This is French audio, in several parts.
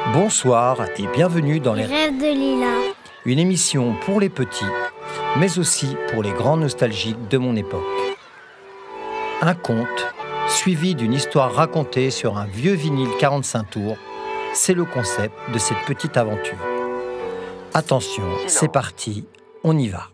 Bonsoir et bienvenue dans Les rêves de Lila. une émission pour les petits, mais aussi pour les grands nostalgiques de mon époque. Un conte, suivi d'une histoire racontée sur un vieux vinyle 45 tours, c'est le concept de cette petite aventure. Attention, c'est parti, on y va.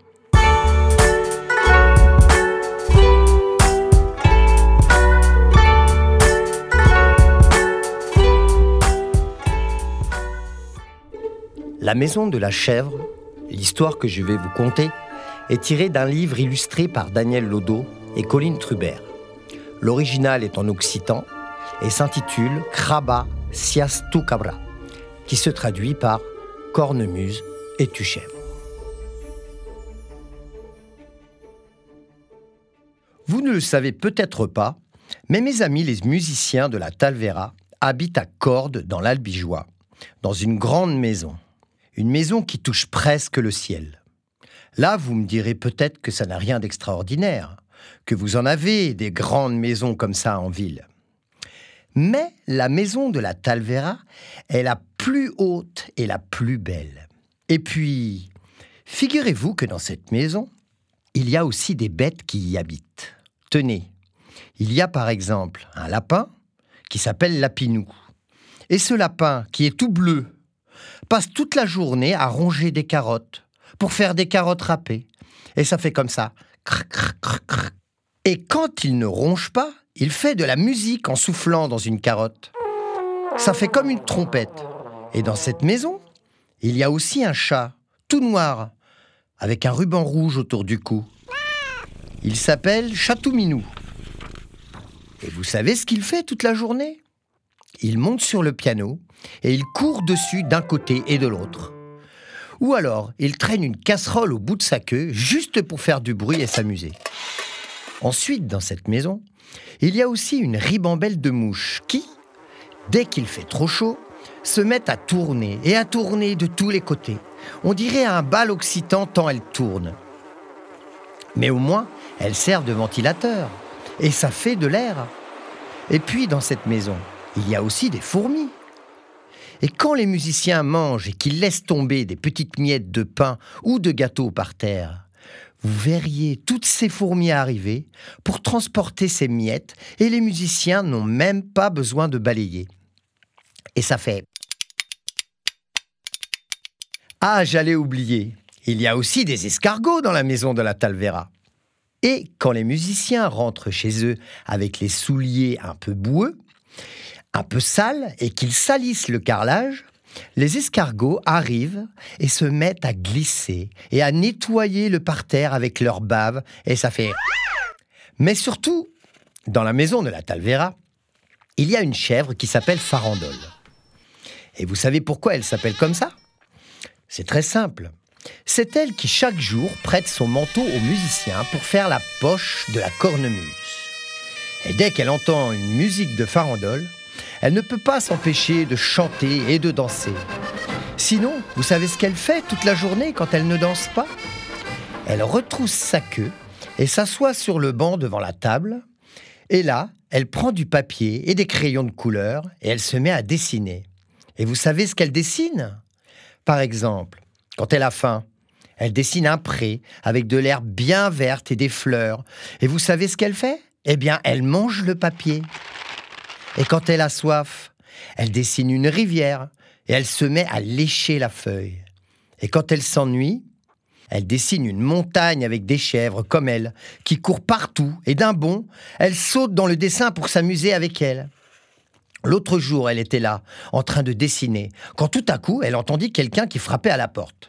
La maison de la chèvre, l'histoire que je vais vous conter, est tirée d'un livre illustré par Daniel Lodo et Colline Trubert. L'original est en occitan et s'intitule Craba Sias tu cabra, qui se traduit par Cornemuse es-tu chèvre. Vous ne le savez peut-être pas, mais mes amis les musiciens de la Talvera habitent à Cordes dans l'Albigeois, dans une grande maison. Une maison qui touche presque le ciel. Là, vous me direz peut-être que ça n'a rien d'extraordinaire, que vous en avez des grandes maisons comme ça en ville. Mais la maison de la Talvera est la plus haute et la plus belle. Et puis, figurez-vous que dans cette maison, il y a aussi des bêtes qui y habitent. Tenez, il y a par exemple un lapin qui s'appelle Lapinou. Et ce lapin, qui est tout bleu, passe toute la journée à ronger des carottes pour faire des carottes râpées. Et ça fait comme ça. Crc, crc, crc, crc. Et quand il ne ronge pas, il fait de la musique en soufflant dans une carotte. Ça fait comme une trompette. Et dans cette maison, il y a aussi un chat, tout noir, avec un ruban rouge autour du cou. Il s'appelle Chatou-Minou. Et vous savez ce qu'il fait toute la journée ? Il monte sur le piano et il court dessus d'un côté et de l'autre. Ou alors, il traîne une casserole au bout de sa queue juste pour faire du bruit et s'amuser. Ensuite, dans cette maison, il y a aussi une ribambelle de mouches qui, dès qu'il fait trop chaud, se mettent à tourner et à tourner de tous les côtés. On dirait un bal occitan tant elles tournent. Mais au moins, elles servent de ventilateur et ça fait de l'air. Et puis, dans cette maison, il y a aussi des fourmis. Et quand les musiciens mangent et qu'ils laissent tomber des petites miettes de pain ou de gâteau par terre, vous verriez toutes ces fourmis arriver pour transporter ces miettes et les musiciens n'ont même pas besoin de balayer. Et ça fait... Ah, j'allais oublier, il y a aussi des escargots dans la maison de la Talvera. Et quand les musiciens rentrent chez eux avec les souliers un peu boueux, un peu sales et qu'ils salissent le carrelage, les escargots arrivent et se mettent à glisser et à nettoyer le parterre avec leur bave et ça fait... Mais surtout, dans la maison de la Talvera, il y a une chèvre qui s'appelle Farandole. Et vous savez pourquoi elle s'appelle comme ça ? C'est très simple. C'est elle qui chaque jour prête son manteau aux musiciens pour faire la poche de la cornemuse. Et dès qu'elle entend une musique de Farandole, elle ne peut pas s'empêcher de chanter et de danser. Sinon, vous savez ce qu'elle fait toute la journée quand elle ne danse pas ? Elle retrousse sa queue et s'assoit sur le banc devant la table. Et là, elle prend du papier et des crayons de couleur et elle se met à dessiner. Et vous savez ce qu'elle dessine ? Par exemple, quand elle a faim, elle dessine un pré avec de l'herbe bien verte et des fleurs. Et vous savez ce qu'elle fait ? Eh bien, elle mange le papier. Et quand elle a soif, elle dessine une rivière et elle se met à lécher la feuille. Et quand elle s'ennuie, elle dessine une montagne avec des chèvres comme elle, qui courent partout et d'un bond, elle saute dans le dessin pour s'amuser avec elle. L'autre jour, elle était là, en train de dessiner, quand tout à coup, elle entendit quelqu'un qui frappait à la porte.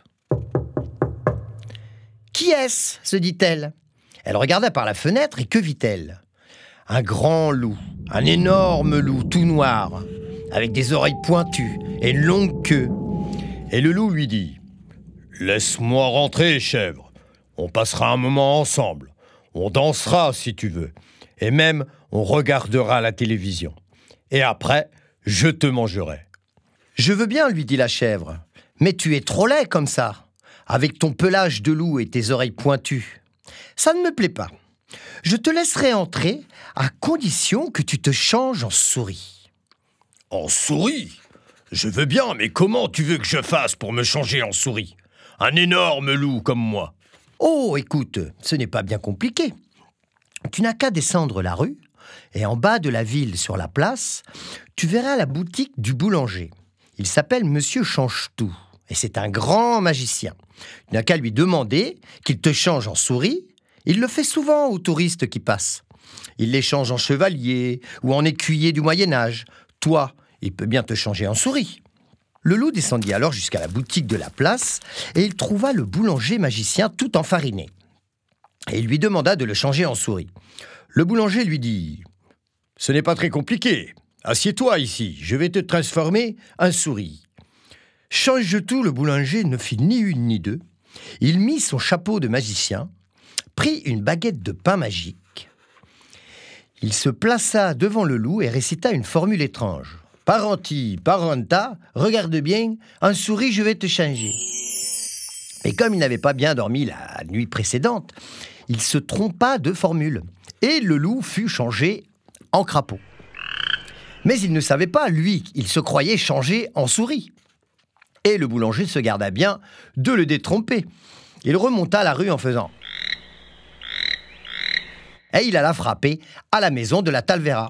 « Qui est-ce » se dit-elle. Elle regarda par la fenêtre et que vit-elle ? Un grand loup, un énorme loup tout noir, avec des oreilles pointues et une longue queue. Et le loup lui dit « Laisse-moi rentrer, chèvre. On passera un moment ensemble. On dansera si tu veux. Et même, on regardera la télévision. Et après, je te mangerai. » « Je veux bien, lui dit la chèvre, mais tu es trop laid comme ça, avec ton pelage de loup et tes oreilles pointues. Ça ne me plaît pas. Je te laisserai entrer à condition que tu te changes en souris. » « En souris ? Je veux bien, mais comment tu veux que je fasse pour me changer en souris? Un énorme loup comme moi. Oh, écoute, ce n'est pas bien compliqué. Tu n'as qu'à descendre la rue, et en bas de la ville, sur la place, tu verras la boutique du boulanger. Il s'appelle Monsieur Change-Tout, et c'est un grand magicien. Tu n'as qu'à lui demander qu'il te change en souris. Il le fait souvent aux touristes qui passent. Il les change en chevalier ou en écuyer du Moyen-Âge. Toi, il peut bien te changer en souris. Le loup descendit alors jusqu'à la boutique de la place et il trouva le boulanger magicien tout enfariné. Et il lui demanda de le changer en souris. Le boulanger lui dit « Ce n'est pas très compliqué. Assieds-toi ici, je vais te transformer en souris. » Change-Tout, le boulanger ne fit ni une ni deux. Il mit son chapeau de magicien, prit une baguette de pain magique. Il se plaça devant le loup et récita une formule étrange. « Parenti, parenta, regarde bien, en souris je vais te changer. » Et comme il n'avait pas bien dormi la nuit précédente, il se trompa de formule. Et le loup fut changé en crapaud. Mais il ne savait pas, lui, il se croyait changé en souris. Et le boulanger se garda bien de le détromper. Il remonta la rue en faisant... Et il alla frapper à la maison de la Talvera.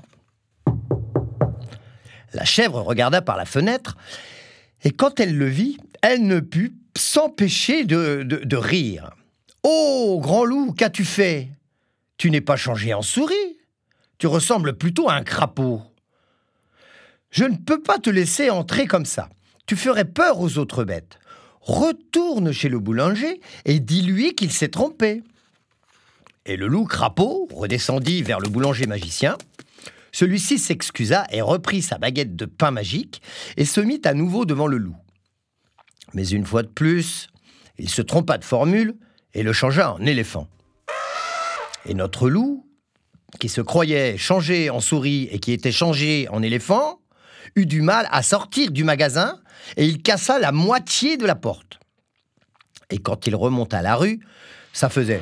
La chèvre regarda par la fenêtre, et quand elle le vit, elle ne put s'empêcher de rire. « Oh, grand loup, qu'as-tu fait? Tu n'es pas changé en souris. Tu ressembles plutôt à un crapaud. Je ne peux pas te laisser entrer comme ça. Tu ferais peur aux autres bêtes. Retourne chez le boulanger et dis-lui qu'il s'est trompé. » Et le loup crapaud redescendit vers le boulanger magicien. Celui-ci s'excusa et reprit sa baguette de pain magique et se mit à nouveau devant le loup. Mais une fois de plus, il se trompa de formule et le changea en éléphant. Et notre loup, qui se croyait changé en souris et qui était changé en éléphant, eut du mal à sortir du magasin et il cassa la moitié de la porte. Et quand il remonta la rue, ça faisait...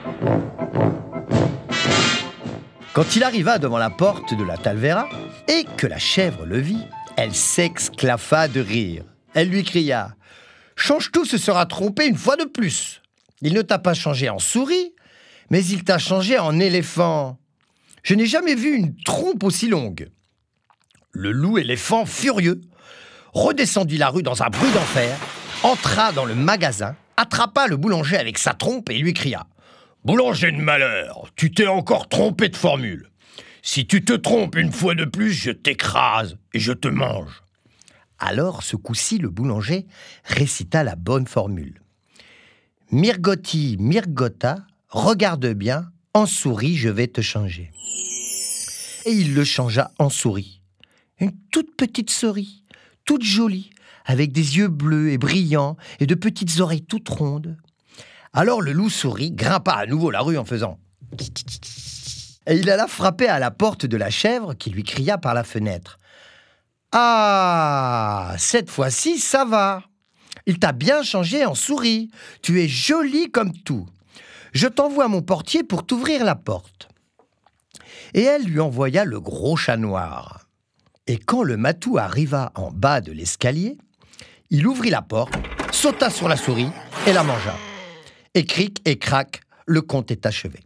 Quand il arriva devant la porte de la Talvera et que la chèvre le vit, elle s'esclaffa de rire. Elle lui cria « Change-Tout se sera trompé une fois de plus. Il ne t'a pas changé en souris, mais il t'a changé en éléphant. Je n'ai jamais vu une trompe aussi longue. » Le loup-éléphant, furieux, redescendit la rue dans un bruit d'enfer, entra dans le magasin, attrapa le boulanger avec sa trompe et lui cria « Boulanger de malheur, tu t'es encore trompé de formule. Si tu te trompes une fois de plus, je t'écrase et je te mange. » Alors, ce coup-ci, le boulanger récita la bonne formule. « Mirgotti, Mirgotta, regarde bien, en souris, je vais te changer. » Et il le changea en souris. Une toute petite souris, toute jolie, avec des yeux bleus et brillants et de petites oreilles toutes rondes. Alors le loup-souris grimpa à nouveau la rue en faisant « Et il alla frapper à la porte de la chèvre qui lui cria par la fenêtre « Ah, cette fois-ci, ça va. Il t'a bien changé en souris. Tu es jolie comme tout. Je t'envoie mon portier pour t'ouvrir la porte. » Et elle lui envoya le gros chat noir. Et quand le matou arriva en bas de l'escalier, il ouvrit la porte, sauta sur la souris et la mangea. Et cric et crac, le conte est achevé.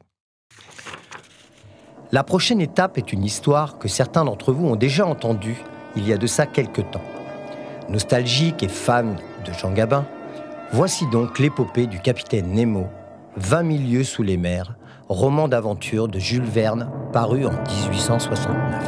La prochaine étape est une histoire que certains d'entre vous ont déjà entendue il y a de ça quelque temps. Nostalgique et fan de Jean Gabin, voici donc l'épopée du capitaine Nemo, 20 000 lieues sous les mers, roman d'aventure de Jules Verne, paru en 1869.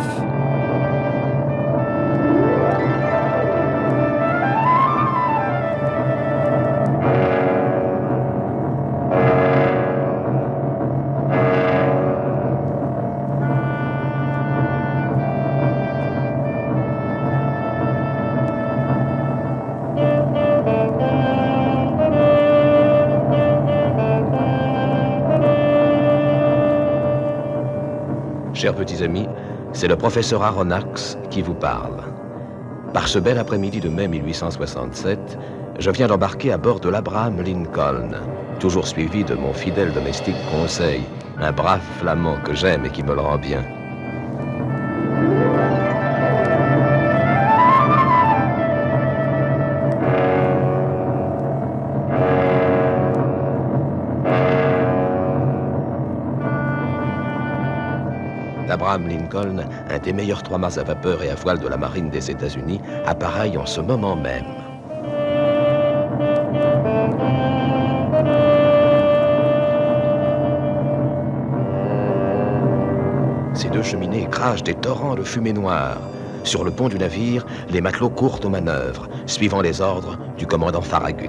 Chers petits amis, c'est le professeur Aronnax qui vous parle. Par ce bel après-midi de mai 1867, je viens d'embarquer à bord de l'Abraham Lincoln, toujours suivi de mon fidèle domestique Conseil, un brave flamand que j'aime et qui me le rend bien. L'Abraham Lincoln, un des meilleurs 3-mâts à vapeur et à voile de la marine des États-Unis, appareille en ce moment même. Ces deux cheminées crachent des torrents de fumée noire. Sur le pont du navire, les matelots courent aux manœuvres, suivant les ordres du commandant Farragut.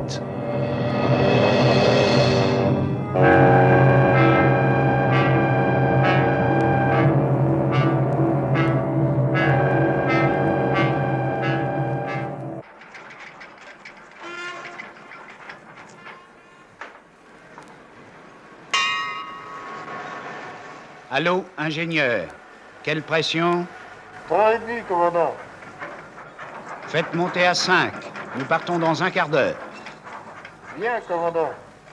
Allô, ingénieur. Quelle pression? 3,5, commandant. Faites monter à 5. Nous partons dans un quart d'heure. Bien, commandant.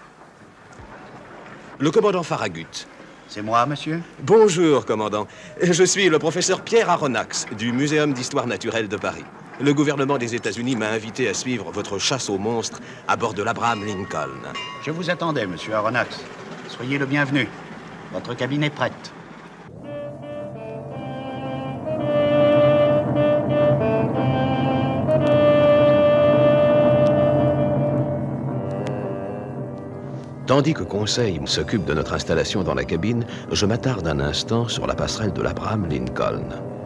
Le commandant Farragut. C'est moi, monsieur? Bonjour, commandant. Je suis le professeur Pierre Aronnax, du Muséum d'histoire naturelle de Paris. Le gouvernement des États-Unis m'a invité à suivre votre chasse aux monstres à bord de l'Abraham Lincoln. Je vous attendais, monsieur Aronnax. Soyez le bienvenu. Votre cabine est prête. Tandis que Conseil s'occupe de notre installation dans la cabine, je m'attarde un instant sur la passerelle de l'Abraham Lincoln.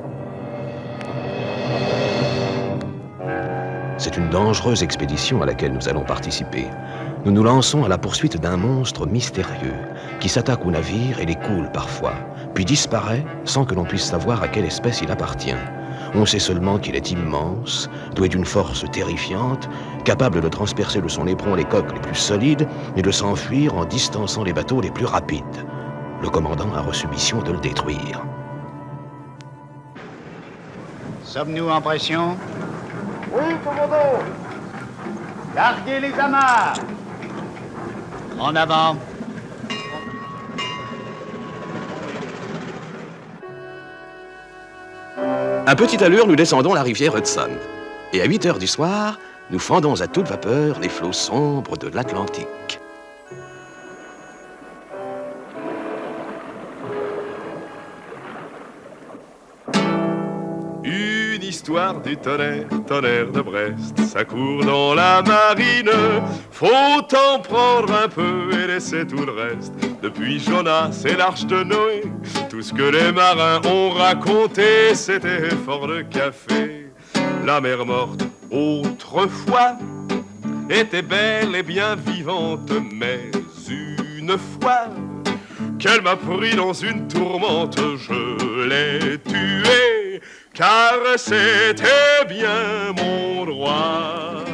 C'est une dangereuse expédition à laquelle nous allons participer. Nous nous lançons à la poursuite d'un monstre mystérieux qui s'attaque aux navires et les coule parfois, puis disparaît sans que l'on puisse savoir à quelle espèce il appartient. On sait seulement qu'il est immense, doué d'une force terrifiante, capable de transpercer de son éperon les coques les plus solides et de s'enfuir en distançant les bateaux les plus rapides. Le commandant a reçu mission de le détruire. Sommes-nous en pression? Oui, commandant. Larguez les amarres! En avant! À petite allure, nous descendons la rivière Hudson. Et à 8 heures du soir, nous fendons à toute vapeur les flots sombres de l'Atlantique. Une histoire du tonnerre, tonnerre de Brest, ça court dans la marine. Faut en prendre un peu et laisser tout le reste. Depuis Jonas et l'arche de Noé, tout ce que les marins ont raconté, c'était fort de café. La mer morte, autrefois, était belle et bien vivante, mais une fois qu'elle m'a pris dans une tourmente, je l'ai tuée, car c'était bien mon droit.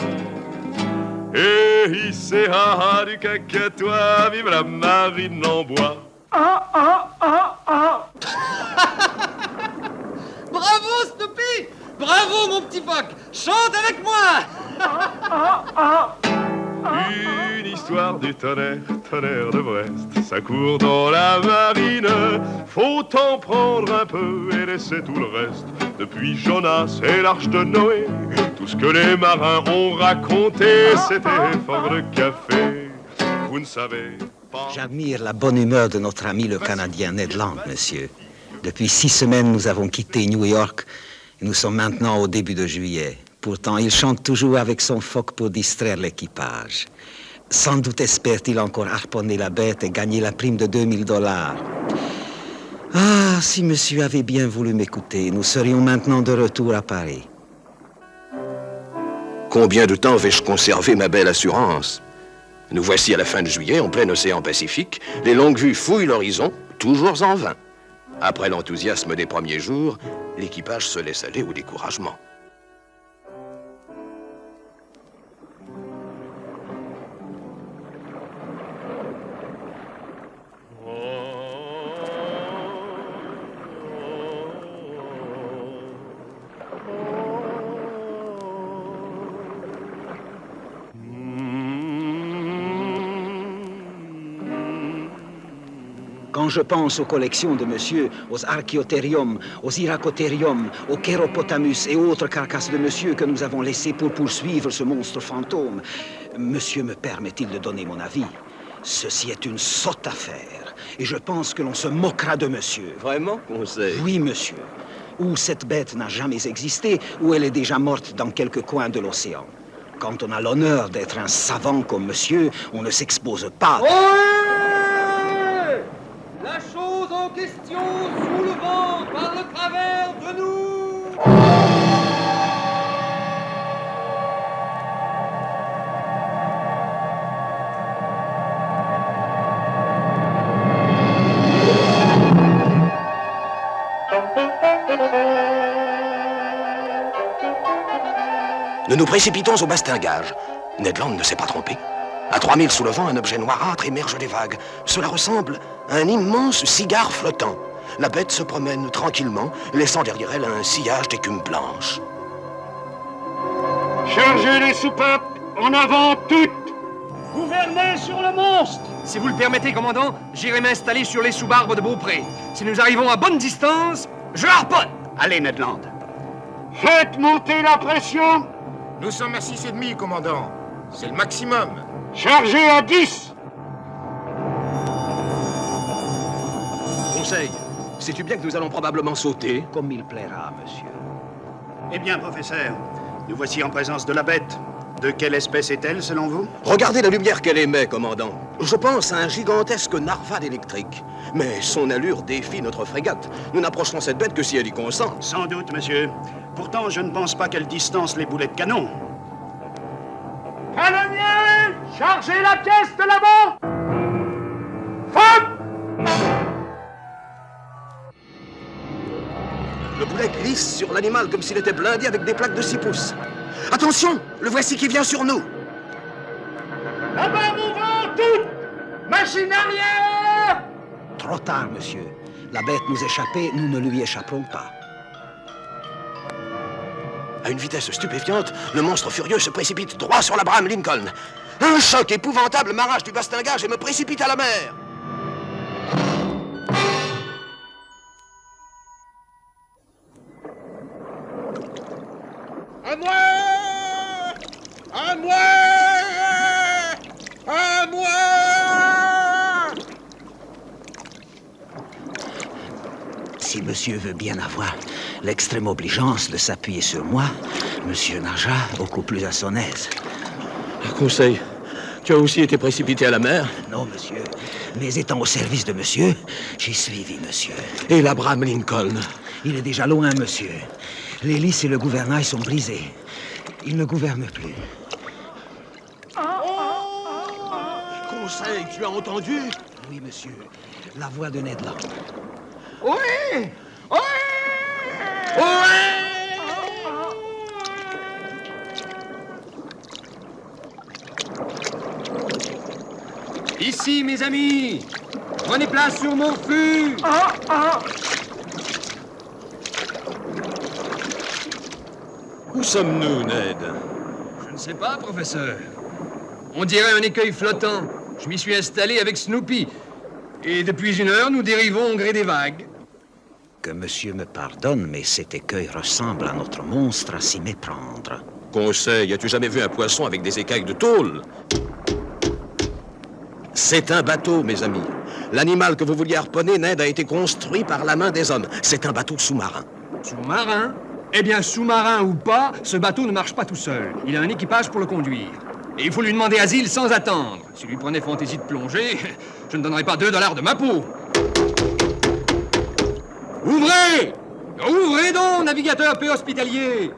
Et hissé du cacatois, vive la marine en bois. Bravo, Snoopy! Bravo, mon petit Phoque! Chante avec moi! Une histoire du tonnerre, tonnerre de Brest, ça court dans la marine. Faut en prendre un peu et laisser tout le reste. Depuis Jonas et l'arche de Noé, tout ce que les marins ont raconté, c'était fort de café. Vous ne savez pas... J'admire la bonne humeur de notre ami le Canadien Ned Land, monsieur. Depuis 6 semaines, nous avons quitté New York et nous sommes maintenant au début de juillet. Pourtant, il chante toujours avec son phoque pour distraire l'équipage. Sans doute espère-t-il encore harponner la bête et gagner la prime de $2000. Ah, si monsieur avait bien voulu m'écouter, nous serions maintenant de retour à Paris. Combien de temps vais-je conserver ma belle assurance? Nous voici à la fin de juillet, en plein océan Pacifique. Les longues vues fouillent l'horizon, toujours en vain. Après l'enthousiasme des premiers jours, l'équipage se laisse aller au découragement. Quand je pense aux collections de monsieur, aux archéothériums, aux iracothériums, aux chéropotamus et autres carcasses de monsieur que nous avons laissées pour poursuivre ce monstre fantôme, monsieur me permet-il de donner mon avis? Ceci est une sotte affaire. Et je pense que l'on se moquera de monsieur. Vraiment, Conseil? Oui, monsieur. Ou cette bête n'a jamais existé, ou elle est déjà morte dans quelque coin de l'océan. Quand on a l'honneur d'être un savant comme monsieur, on ne s'expose pas. Ohé! La chose en question sous le vent par le travers de nous. Nous nous précipitons au bastingage. Ned Land ne s'est pas trompé. À 3000 sous le vent, un objet noirâtre émerge des vagues. Cela ressemble à un immense cigare flottant. La bête se promène tranquillement, laissant derrière elle un sillage d'écume blanche. Chargez les soupapes, en avant toutes. Gouvernez sur le monstre. Si vous le permettez, commandant, j'irai m'installer sur les sous-barbes de Beaupré. Si nous arrivons à bonne distance, je harponne. Allez, Ned Land. Faites monter la pression. Nous sommes à 6,5, commandant. C'est le maximum. Chargez à 10. Conseil, sais-tu bien que nous allons probablement sauter? Comme il plaira, monsieur. Eh bien, professeur, nous voici en présence de la bête. De quelle espèce est-elle, selon vous? Regardez la lumière qu'elle émet, commandant. Je pense à un gigantesque narval électrique. Mais son allure défie notre frégate. Nous n'approcherons cette bête que si elle y consent. Sans doute, monsieur. Pourtant, je ne pense pas qu'elle distance les boulets de canon. Canonnier, chargez la pièce de l'avant. Feu! Le boulet glisse sur l'animal comme s'il était blindé avec des plaques de 6 pouces. Attention, le voici qui vient sur nous. Là-bas, mouvement, toutes. Machine arrière. Trop tard, monsieur. La bête nous échappait, nous ne lui échapperons pas. À une vitesse stupéfiante, le monstre furieux se précipite droit sur l'Abraham Lincoln. Un choc épouvantable m'arrache du bastingage et me précipite à la mer. À moi! À moi! À moi! Si monsieur veut bien avoir l'extrême obligeance de s'appuyer sur moi, monsieur nagera beaucoup plus à son aise. Conseil, tu as aussi été précipité à la mer? Non, monsieur. Mais étant au service de monsieur, j'ai suivi monsieur. Et l'Abraham Lincoln? Il est déjà loin, monsieur. L'hélice et le gouvernail sont brisés. Il ne gouverne plus. Conseil, tu as entendu? Oui, monsieur. La voix de Ned Land. Oui! Oui! Ici, mes amis! Prenez place sur mon fût! Où sommes-nous, Ned? Je ne sais pas, professeur. On dirait un écueil flottant. Je m'y suis installé avec Snoopy. Et depuis 1 heure, nous dérivons au gré des vagues. Que monsieur me pardonne, mais cet écueil ressemble à notre monstre à s'y méprendre. Conseil, as-tu jamais vu un poisson avec des écailles de tôle? C'est un bateau, mes amis. L'animal que vous vouliez harponner, Ned, a été construit par la main des hommes. C'est un bateau sous-marin. Sous-marin? Eh bien, sous-marin ou pas, ce bateau ne marche pas tout seul. Il a un équipage pour le conduire. Et il faut lui demander asile sans attendre. S'il lui prenait fantaisie de plonger, je ne donnerais pas $2 de ma peau. Ouvrez! Ouvrez donc, navigateur peu hospitalier!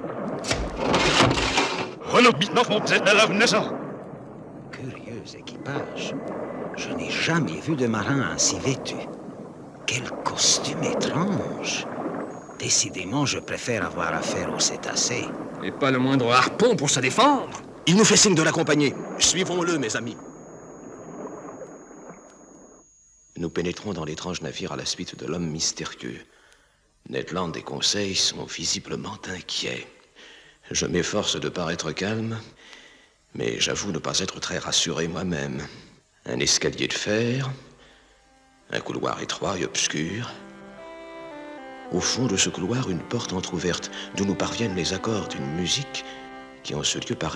Curieux équipage. Je n'ai jamais vu de marin ainsi vêtu. Quel costume étrange. Décidément, je préfère avoir affaire aux cétacés. Et pas le moindre harpon pour se défendre. Il nous fait signe de l'accompagner. Suivons-le, mes amis. Nous pénétrons dans l'étrange navire à la suite de l'homme mystérieux. Ned Land et Conseil sont visiblement inquiets. Je m'efforce de paraître calme, mais j'avoue ne pas être très rassuré moi-même. Un escalier de fer, un couloir étroit et obscur. Au fond de ce couloir, une porte entr'ouverte, d'où nous parviennent les accords d'une musique qui en ce lieu paraît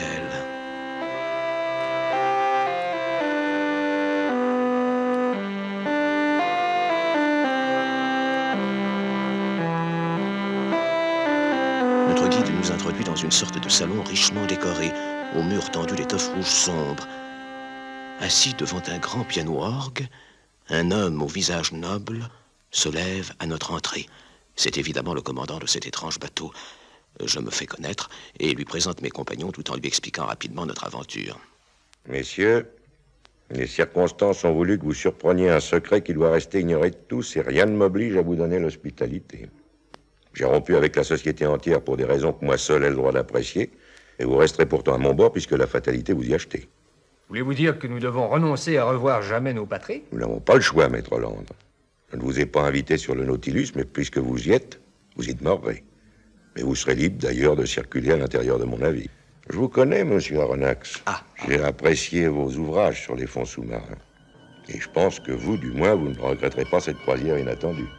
irréelle. notre guide nous introduit dans une sorte de salon richement décoré, aux murs tendus d'étoffes rouges sombres. Assis devant un grand piano-orgue, un homme au visage noble se lève à notre entrée. C'est évidemment le commandant de cet étrange bateau. Je me fais connaître et lui présente mes compagnons tout en lui expliquant rapidement notre aventure. Messieurs, les circonstances ont voulu que vous surpreniez un secret qui doit rester ignoré de tous et rien ne m'oblige à vous donner l'hospitalité. J'ai rompu avec la société entière pour des raisons que moi seul ai le droit d'apprécier et vous resterez pourtant à mon bord puisque la fatalité vous y a jeté. Voulez-vous dire que nous devons renoncer à revoir jamais nos patries? Nous n'avons pas le choix, maître Land. Je ne vous ai pas invité sur le Nautilus, mais puisque vous y êtes, vous y demeurerez. Mais vous serez libre d'ailleurs de circuler à l'intérieur de mon navire. Je vous connais, monsieur Aronnax. J'ai apprécié vos ouvrages sur les fonds sous-marins. Et je pense que vous, du moins, vous ne regretterez pas cette croisière inattendue.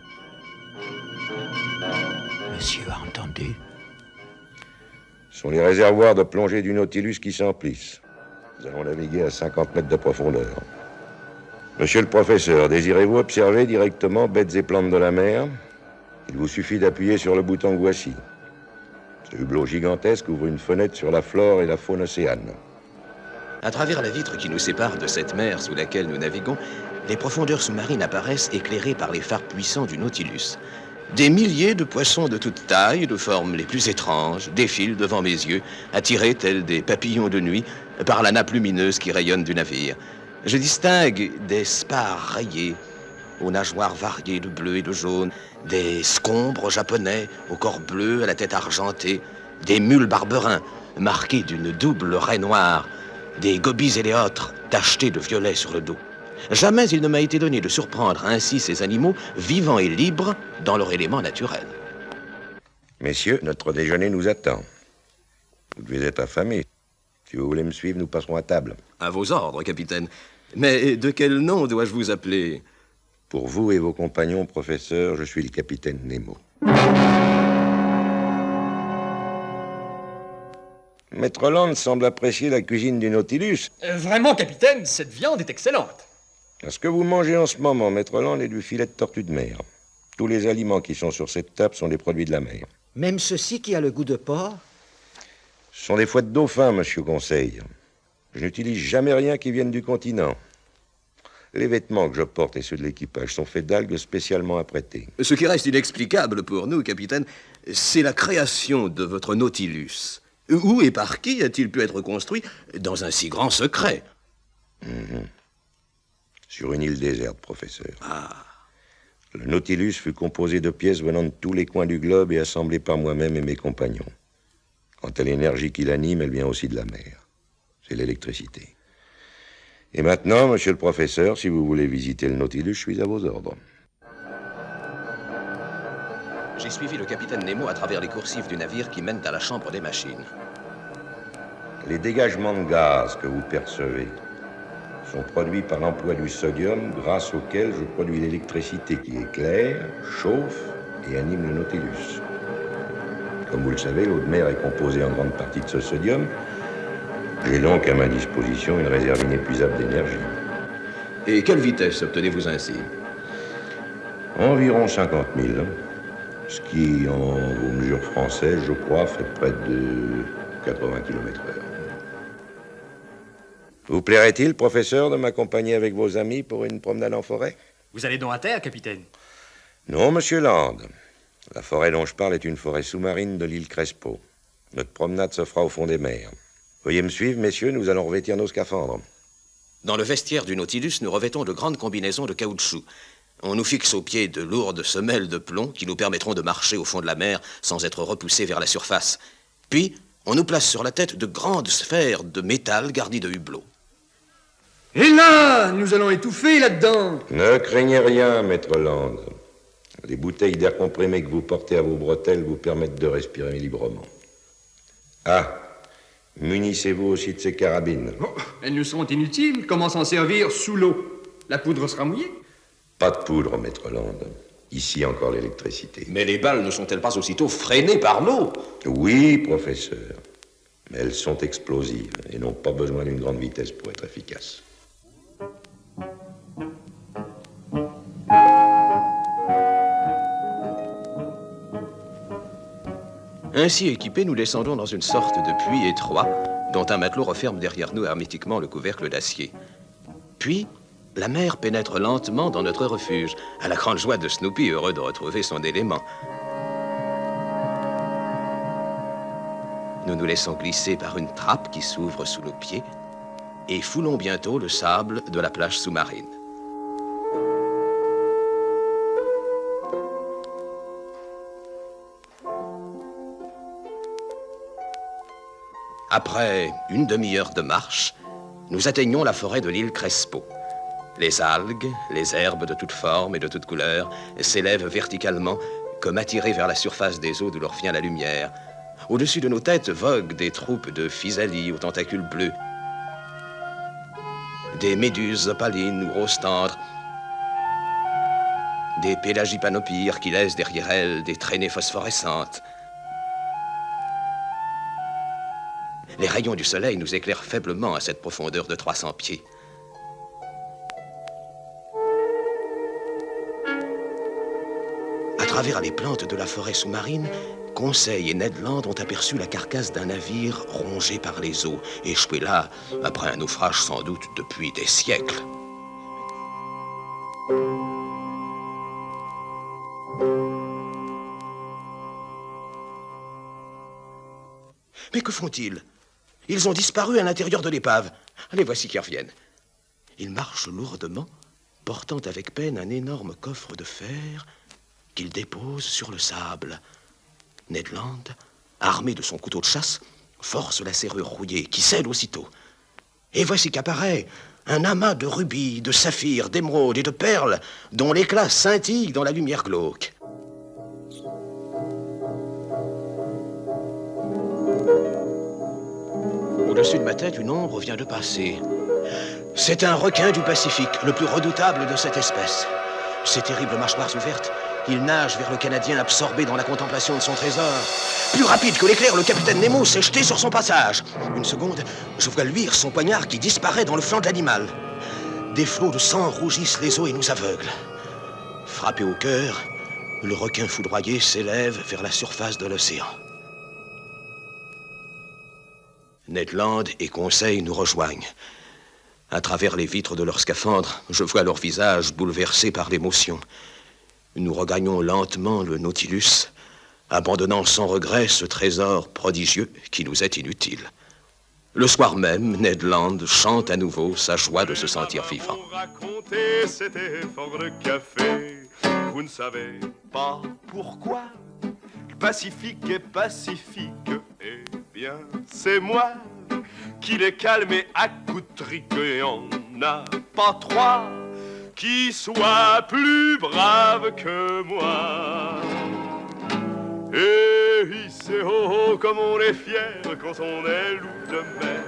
Monsieur a entendu. Ce sont les réservoirs de plongée du Nautilus qui s'emplissent. Nous allons naviguer à 50 mètres de profondeur. Monsieur le professeur, désirez-vous observer directement bêtes et plantes de la mer? Il vous suffit d'appuyer sur le bouton que voici. Ce hublot gigantesque ouvre une fenêtre sur la flore et la faune océane. À travers la vitre qui nous sépare de cette mer sous laquelle nous naviguons, les profondeurs sous-marines apparaissent éclairées par les phares puissants du Nautilus. Des milliers de poissons de toutes tailles, de formes les plus étranges, défilent devant mes yeux, attirés tels des papillons de nuit par la nappe lumineuse qui rayonne du navire. Je distingue des spares rayés, aux nageoires variées de bleu et de jaune, des scombres japonais au corps bleu à la tête argentée, des mules barberins marqués d'une double raie noire, des gobies éléotres tachetés de violet sur le dos. Jamais il ne m'a été donné de surprendre ainsi ces animaux vivants et libres dans leur élément naturel. Messieurs, notre déjeuner nous attend. Vous devez être affamés. Si vous voulez me suivre, nous passerons à table. À vos ordres, capitaine. Mais de quel nom dois-je vous appeler? Pour vous et vos compagnons, professeur, je suis le capitaine Nemo. Maître Land semble apprécier la cuisine du Nautilus. Vraiment, capitaine, cette viande est excellente. Ce que vous mangez en ce moment, Maître Land, est du filet de tortue de mer. Tous les aliments qui sont sur cette table sont des produits de la mer. Même ceci qui a le goût de porc? Ce sont des foies de dauphin, monsieur Conseil. Je n'utilise jamais rien qui vienne du continent. Les vêtements que je porte et ceux de l'équipage sont faits d'algues spécialement apprêtées. Ce qui reste inexplicable pour nous, capitaine, c'est la création de votre Nautilus. Où et par qui a-t-il pu être construit dans un si grand secret? Sur une île déserte, professeur. Le Nautilus fut composé de pièces venant de tous les coins du globe et assemblées par moi-même et mes compagnons. Quant à l'énergie qui l'anime, elle vient aussi de la mer. C'est l'électricité. Et maintenant, monsieur le professeur, si vous voulez visiter le Nautilus, je suis à vos ordres. J'ai suivi le capitaine Nemo à travers les coursives du navire qui mènent à la chambre des machines. Les dégagements de gaz que vous percevez sont produits par l'emploi du sodium, grâce auquel je produis l'électricité qui éclaire, chauffe et anime le Nautilus. Comme vous le savez, l'eau de mer est composée en grande partie de ce sodium. J'ai donc à ma disposition une réserve inépuisable d'énergie. Et quelle vitesse obtenez-vous ainsi? Environ 50 000. Ce qui, en vos mesures françaises, je crois, fait près de 80 km/h. Vous plairait-il, professeur, de m'accompagner avec vos amis pour une promenade en forêt? Vous allez donc à terre, capitaine? Non, monsieur Land. La forêt dont je parle est une forêt sous-marine de l'île Crespo. Notre promenade se fera au fond des mers. Veuillez me suivre, messieurs, nous allons revêtir nos scaphandres. Dans le vestiaire du Nautilus, nous revêtons de grandes combinaisons de caoutchouc. On nous fixe aux pieds de lourdes semelles de plomb qui nous permettront de marcher au fond de la mer sans être repoussés vers la surface. Puis, on nous place sur la tête de grandes sphères de métal garnies de hublots. Et là, nous allons étouffer là-dedans. Ne craignez rien, maître Land. Les bouteilles d'air comprimé que vous portez à vos bretelles vous permettent de respirer librement. Munissez-vous aussi de ces carabines. Oh, elles nous seront inutiles. Comment s'en servir sous l'eau? La poudre sera mouillée? Pas de poudre, maître Land. Ici encore l'électricité. Mais les balles ne sont-elles pas aussitôt freinées par l'eau? Oui, professeur. Mais elles sont explosives et n'ont pas besoin d'une grande vitesse pour être efficaces. Ainsi équipés, nous descendons dans une sorte de puits étroit dont un matelot referme derrière nous hermétiquement le couvercle d'acier. Puis, la mer pénètre lentement dans notre refuge, à la grande joie de Snoopy, heureux de retrouver son élément. Nous nous laissons glisser par une trappe qui s'ouvre sous nos pieds et foulons bientôt le sable de la plage sous-marine. Après une demi-heure de marche, nous atteignons la forêt de l'île Crespo. Les algues, les herbes de toutes formes et de toutes couleurs s'élèvent verticalement, comme attirées vers la surface des eaux d'où leur vient la lumière. Au-dessus de nos têtes voguent des troupes de physalie aux tentacules bleus, des méduses opalines ou roses tendres, des pélagipanopyres qui laissent derrière elles des traînées phosphorescentes. Les rayons du soleil nous éclairent faiblement à cette profondeur de 300 pieds. À travers les plantes de la forêt sous-marine, Conseil et Ned Land ont aperçu la carcasse d'un navire rongé par les eaux, échoué là, après un naufrage sans doute depuis des siècles. Mais que font-ils? Ils ont disparu à l'intérieur de l'épave. Les voici qui reviennent. Ils marchent lourdement, portant avec peine un énorme coffre de fer qu'ils déposent sur le sable. Ned Land, armé de son couteau de chasse, force la serrure rouillée qui cède aussitôt. Et voici qu'apparaît un amas de rubis, de saphirs, d'émeraudes et de perles dont l'éclat scintille dans la lumière glauque. Au-dessus de ma tête, une ombre vient de passer. C'est un requin du Pacifique, le plus redoutable de cette espèce. Ses terribles mâchoires ouvertes, il nage vers le Canadien absorbé dans la contemplation de son trésor. Plus rapide que l'éclair, le capitaine Nemo s'est jeté sur son passage. Une seconde, je vois luire son poignard qui disparaît dans le flanc de l'animal. Des flots de sang rougissent les eaux et nous aveuglent. Frappé au cœur, le requin foudroyé s'élève vers la surface de l'océan. Ned Land et Conseil nous rejoignent. À travers les vitres de leurs scaphandres, je vois leurs visages bouleversés par l'émotion. Nous regagnons lentement le Nautilus, abandonnant sans regret ce trésor prodigieux qui nous est inutile. Le soir même, Ned Land chante à nouveau sa joie de se sentir vivant. Raconter cet effort de café, vous ne savez pas pourquoi le Pacifique est pacifique. Eh bien, c'est moi qui l'ai calmé à coups de trique et on n'a pas trois qui soient plus braves que moi. Et c'est oh oh comme on est fier quand on est loup de mer.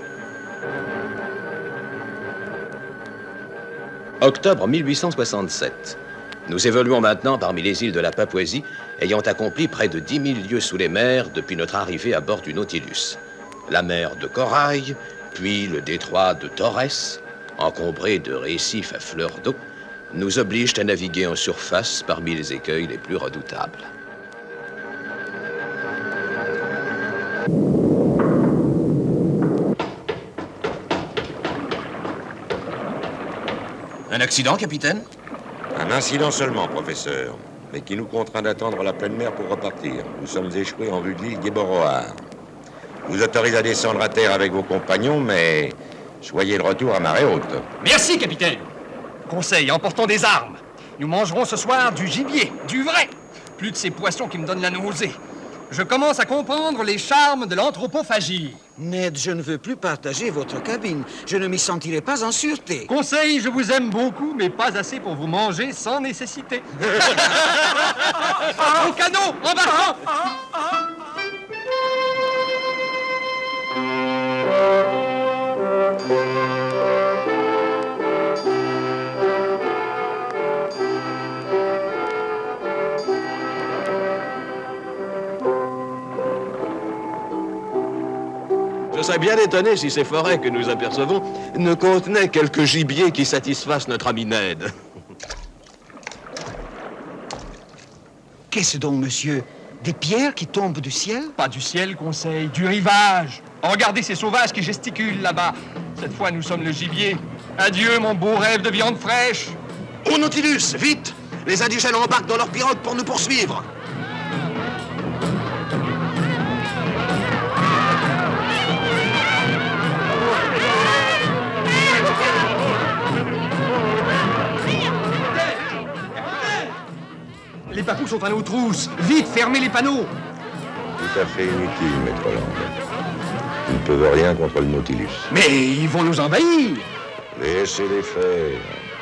Octobre 1867. Nous évoluons maintenant parmi les îles de la Papouasie, ayant accompli près de 10 000 lieues sous les mers depuis notre arrivée à bord du Nautilus. La mer de Corail, puis le détroit de Torres, encombré de récifs à fleur d'eau, nous obligent à naviguer en surface parmi les écueils les plus redoutables. Un accident, capitaine? Un incident seulement, professeur, mais qui nous contraint d'attendre la pleine mer pour repartir. Nous sommes échoués en vue de l'île Gueboroar. Je vous autorise à descendre à terre avec vos compagnons, mais soyez de retour à marée haute. Merci, capitaine. Conseil, emportons des armes. Nous mangerons ce soir du gibier, du vrai. Plus de ces poissons qui me donnent la nausée. Je commence à comprendre les charmes de l'anthropophagie. Ned, je ne veux plus partager votre cabine. Je ne m'y sentirai pas en sûreté. Conseil, je vous aime beaucoup, mais pas assez pour vous manger sans nécessité. Au canot, embarquons! Je serais bien étonné si ces forêts que nous apercevons ne contenaient quelques gibiers qui satisfassent notre ami Ned. Qu'est-ce donc, monsieur? Des pierres qui tombent du ciel? Pas du ciel, Conseil, du rivage. Regardez ces sauvages qui gesticulent là-bas. Cette fois, nous sommes le gibier. Adieu, mon beau rêve de viande fraîche. Au Nautilus, vite! Les indigènes embarquent dans leur pirogue pour nous poursuivre. Les papous sont à nos trousses. Vite, fermez les panneaux. Tout à fait inutile, Maître Land. Ils ne peuvent rien contre le Nautilus. Mais ils vont nous envahir. Laissez-les faire.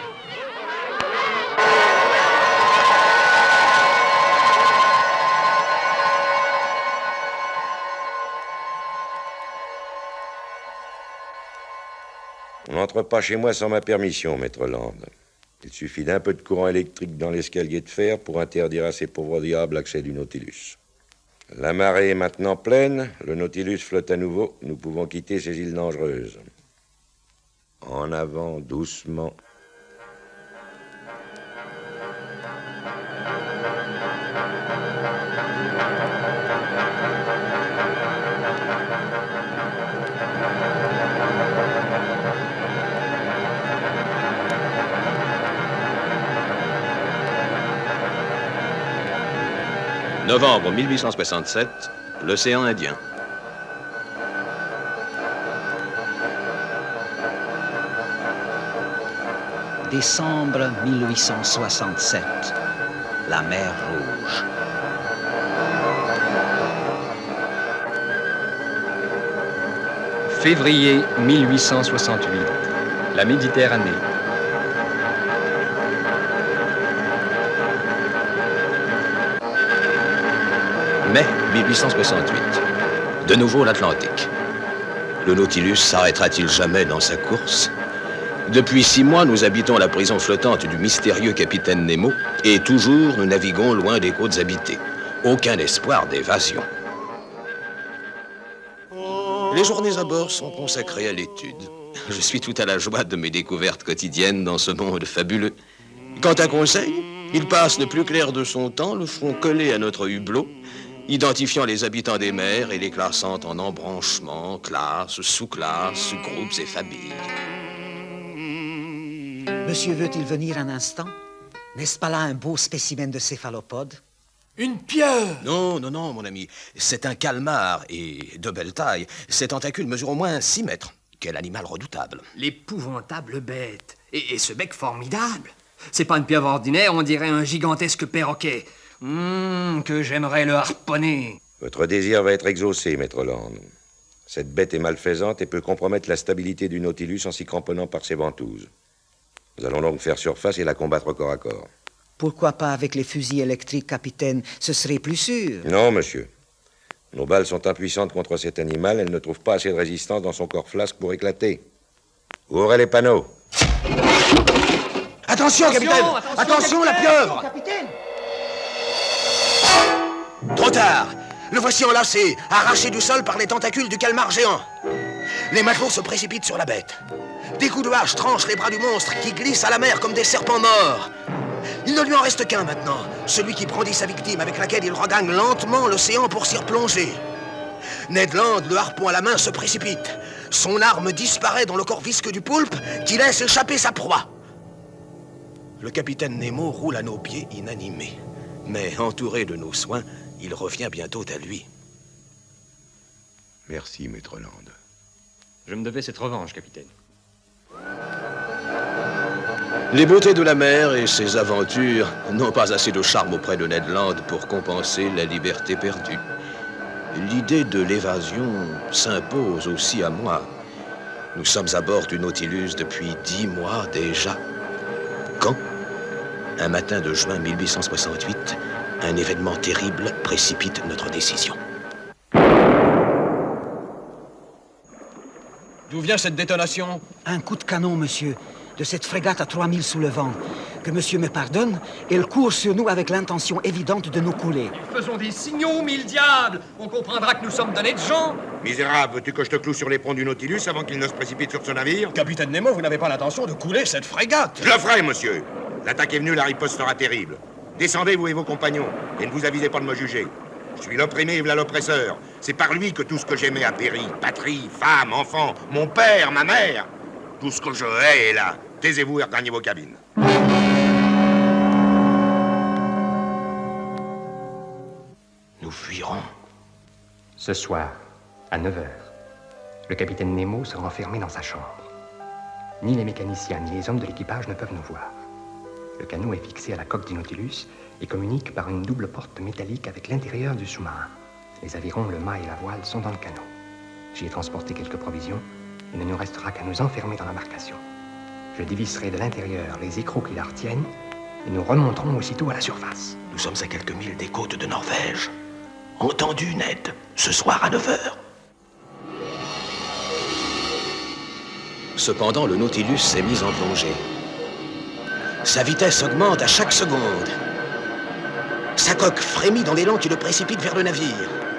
On n'entre pas chez moi sans ma permission, Maître Land. Il suffit d'un peu de courant électrique dans l'escalier de fer pour interdire à ces pauvres diables l'accès du Nautilus. La marée est maintenant pleine, le Nautilus flotte à nouveau, nous pouvons quitter ces îles dangereuses. En avant, doucement. Novembre 1867, l'océan Indien. Décembre 1867. La mer Rouge. Février 1868. La Méditerranée. Mai 1868. De nouveau l'Atlantique. Le Nautilus s'arrêtera-t-il jamais dans sa course? Depuis 6 mois, nous habitons la prison flottante du mystérieux capitaine Nemo et toujours nous naviguons loin des côtes habitées. Aucun espoir d'évasion. Les journées à bord sont consacrées à l'étude. Je suis tout à la joie de mes découvertes quotidiennes dans ce monde fabuleux. Quant à Conseil, il passe le plus clair de son temps, le front collé à notre hublot, identifiant les habitants des mers et les classant en embranchements, classes, sous-classes, groupes et familles. Monsieur veut-il venir un instant? N'est-ce pas là un beau spécimen de céphalopode? Une pierre! Non, mon ami. C'est un calmar et de belle taille. Ses tentacules mesurent au moins 6 mètres. Quel animal redoutable. L'épouvantable bête. Et ce bec formidable. C'est pas une pieuvre ordinaire, on dirait un gigantesque perroquet. Que j'aimerais le harponner. Votre désir va être exaucé, Maître Land. Cette bête est malfaisante et peut compromettre la stabilité du Nautilus en s'y cramponnant par ses ventouses. Nous allons donc faire surface et la combattre corps à corps. Pourquoi pas avec les fusils électriques, capitaine? Ce serait plus sûr. Non, monsieur. Nos balles sont impuissantes contre cet animal. Elles ne trouvent pas assez de résistance dans son corps flasque pour éclater. Ouvrez les panneaux. Attention, capitaine! Attention, la pieuvre! Capitaine! Trop tard! Le voici enlacé, arraché du sol par les tentacules du calmar géant. Les matelots se précipitent sur la bête. Des coups de hache tranchent les bras du monstre qui glisse à la mer comme des serpents morts. Il ne lui en reste qu'un maintenant, celui qui brandit sa victime avec laquelle il regagne lentement l'océan pour s'y replonger. Ned Land, le harpon à la main, se précipite. Son arme disparaît dans le corps visqueux du poulpe qui laisse échapper sa proie. Le capitaine Nemo roule à nos pieds inanimé. Mais entouré de nos soins, il revient bientôt à lui. Merci, Maître Land. Je me devais cette revanche, capitaine. Les beautés de la mer et ses aventures n'ont pas assez de charme auprès de Ned Land pour compenser la liberté perdue. L'idée de l'évasion s'impose aussi à moi. Nous sommes à bord du Nautilus depuis 10 mois déjà. Quand, un matin de juin 1868, un événement terrible précipite notre décision. D'où vient cette détonation? Un coup de canon, monsieur, de cette frégate à 3000 sous le vent. Que monsieur me pardonne, elle court sur nous avec l'intention évidente de nous couler. Faisons des signaux, mille diables! On comprendra que nous sommes d'honnêtes gens. Misérable, veux-tu que je te cloue sur les ponts du Nautilus avant qu'il ne se précipite sur ce navire? Capitaine Nemo, vous n'avez pas l'intention de couler cette frégate? Je le ferai, monsieur. L'attaque est venue, la riposte sera terrible. Descendez, vous et vos compagnons, et ne vous avisez pas de me juger. Je suis l'opprimé, v'là l'oppresseur. C'est par lui que tout ce que j'aimais a péri. Patrie, femme, enfant, mon père, ma mère. Tout ce que je hais est là. Taisez-vous et regagnez vos cabines. Nous fuirons. Ce soir, à 9h, le capitaine Nemo sera enfermé dans sa chambre. Ni les mécaniciens ni les hommes de l'équipage ne peuvent nous voir. Le canot est fixé à la coque du Nautilus et communique par une double porte métallique avec l'intérieur du sous-marin. Les avirons, le mât et la voile sont dans le canot. J'y ai transporté quelques provisions. Il ne nous restera qu'à nous enfermer dans l'embarcation. Je dévisserai de l'intérieur les écrous qui la retiennent et nous remonterons aussitôt à la surface. Nous sommes à quelques milles des côtes de Norvège. Entendu, Ned, ce soir à 9h. Cependant, le Nautilus s'est mis en plongée. Sa vitesse augmente à chaque seconde. Sa coque frémit dans l'élan qui le précipite vers le navire.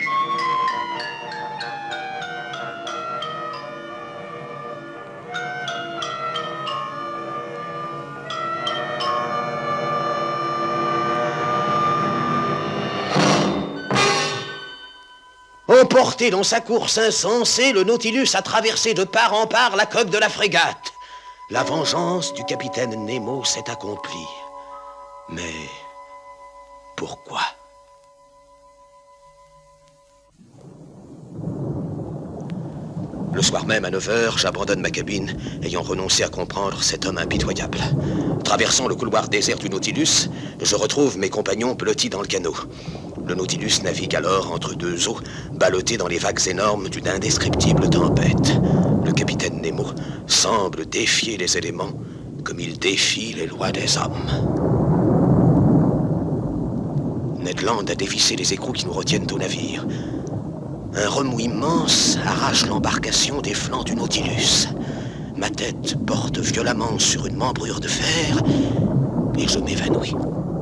Emporté dans sa course insensée, le Nautilus a traversé de part en part la coque de la frégate. La vengeance du capitaine Nemo s'est accomplie. Mais pourquoi ? Le soir même, à 9h, j'abandonne ma cabine, ayant renoncé à comprendre cet homme impitoyable. Traversant le couloir désert du Nautilus, je retrouve mes compagnons blottis dans le canot. Le Nautilus navigue alors entre deux eaux, ballotté dans les vagues énormes d'une indescriptible tempête. Le capitaine Nemo semble défier les éléments comme il défie les lois des hommes. Ned Land a dévissé les écrous qui nous retiennent au navire. Un remous immense arrache l'embarcation des flancs du Nautilus. Ma tête porte violemment sur une membrure de fer et je m'évanouis.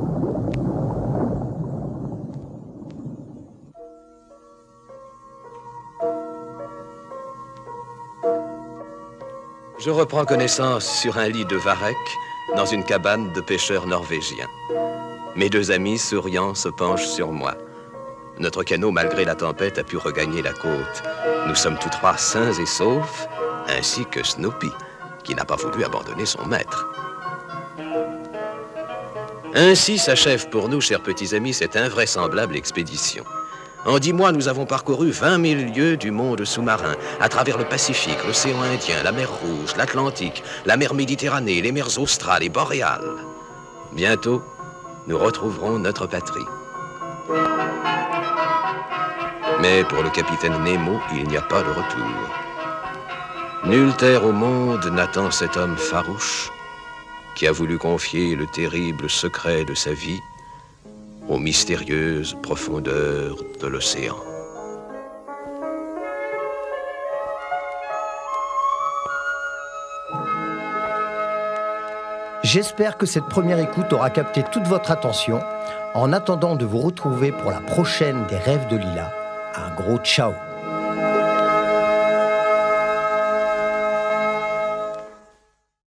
Je reprends connaissance sur un lit de varech dans une cabane de pêcheurs norvégiens. Mes deux amis, souriants, se penchent sur moi. Notre canot, malgré la tempête, a pu regagner la côte. Nous sommes tous trois sains et saufs, ainsi que Snoopy, qui n'a pas voulu abandonner son maître. Ainsi s'achève pour nous, chers petits amis, cette invraisemblable expédition. En 10 mois, nous avons parcouru 20 000 lieues du monde sous-marin, à travers le Pacifique, l'océan Indien, la mer Rouge, l'Atlantique, la mer Méditerranée, les mers australes et boréales. Bientôt, nous retrouverons notre patrie. Mais pour le capitaine Nemo, il n'y a pas de retour. Nulle terre au monde n'attend cet homme farouche qui a voulu confier le terrible secret de sa vie aux mystérieuses profondeurs de l'océan. J'espère que cette première écoute aura capté toute votre attention. En attendant de vous retrouver pour la prochaine des Rêves de Lila, un gros ciao.